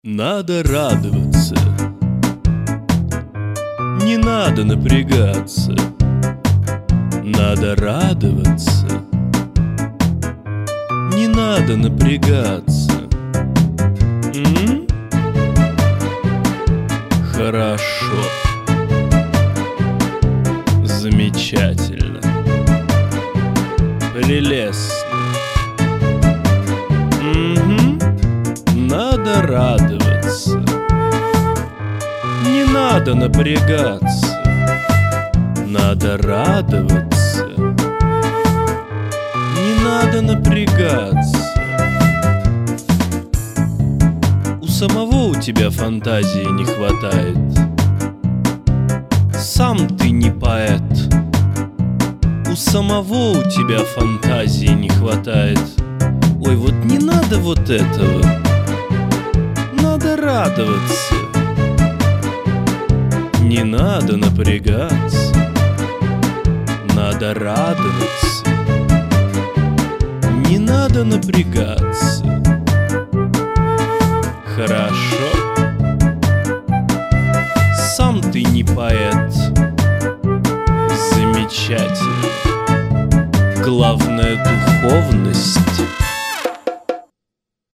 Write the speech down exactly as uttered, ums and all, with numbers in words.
Надо радоваться, не надо напрягаться. Надо радоваться, не надо напрягаться. М? Хорошо, замечательно, прелестно. Угу. Надо радоваться, не надо напрягаться. Надо радоваться, не надо напрягаться. У самого у тебя фантазии не хватает. Сам ты не поэт. У самого у тебя фантазии не хватает. Ой, вот не надо вот этого. Надо радоваться, не надо напрягаться. Надо радоваться, не надо напрягаться. Хорошо, сам ты не поэт. Замечательно. Главное — духовность.